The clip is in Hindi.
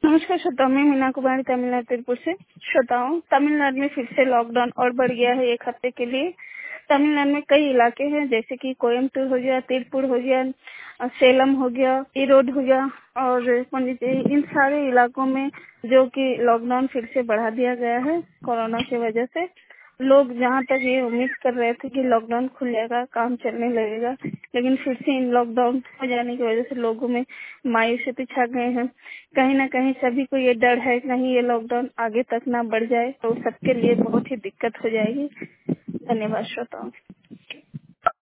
नमस्कार श्रोताओं, मैं मीना कुमारी तमिलनाडु तिरुपुर से। श्रोताओं, तमिलनाडु में फिर से लॉकडाउन और बढ़ गया है 1 हफ्ते के लिए। तमिलनाडु में कई इलाके हैं जैसे कि कोयम्बटूर हो गया, तिरुपुर हो गया, सेलम हो गया, ईरोड हो गया और पौंडीचेरी, इन सारे इलाकों में जो कि लॉकडाउन फिर से बढ़ा दिया गया है कोरोना की वजह से। लोग जहां तक ये उम्मीद कर रहे थे कि लॉकडाउन खुल जाएगा, काम चलने लगेगा, लेकिन फिर से इन लॉकडाउन हो जाने की वजह से लोगों में मायूसी भी छा गए हैं। कहीं ना कहीं सभी को ये डर है कहीं ये लॉकडाउन आगे तक ना बढ़ जाए तो सबके लिए बहुत ही दिक्कत हो जाएगी। धन्यवाद श्रोताओं।